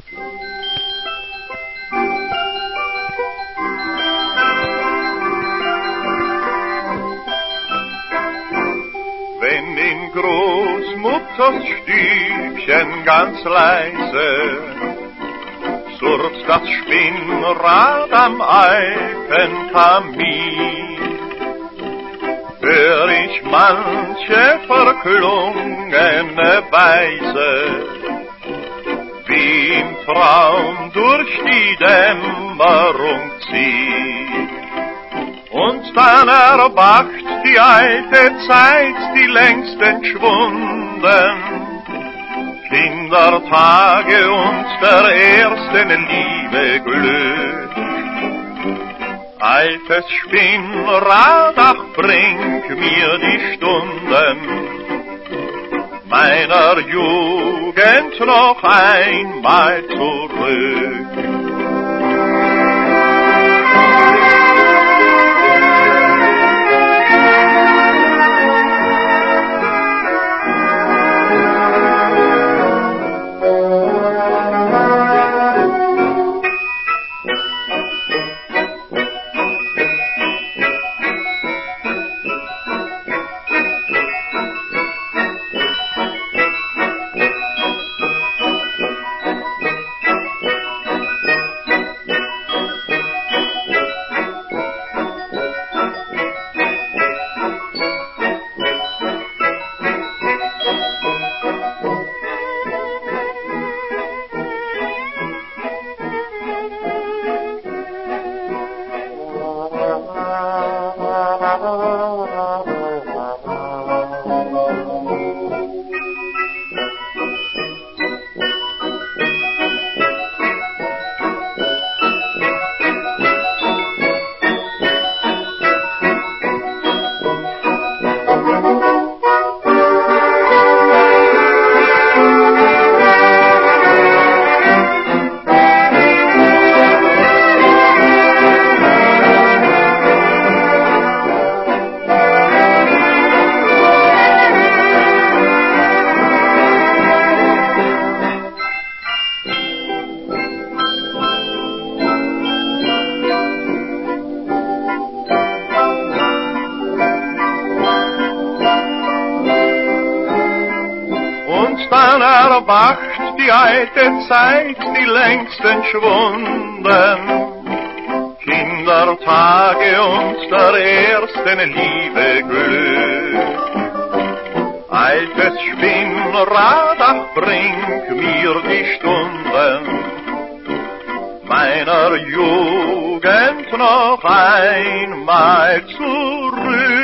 Wenn in Großmutters Stübchen ganz leise surrt das Spinnrad am alten Kamin, hör ich manche verklungene Weise, wie im Traum durch die Dämmerung zieht. Und dann erwacht die alte Zeit, die längst entschwunden, Kindertage und der ersten Liebe Glück. Altes Spinnrad, ach, bring mir die Stunden meiner Jugend noch einmal zurück. Dann erwacht die alte Zeit, die längst entschwunden, Kindertage und der ersten Liebe Glück. Altes Spinnrad, ach, bring mir die Stunden meiner Jugend noch einmal zurück.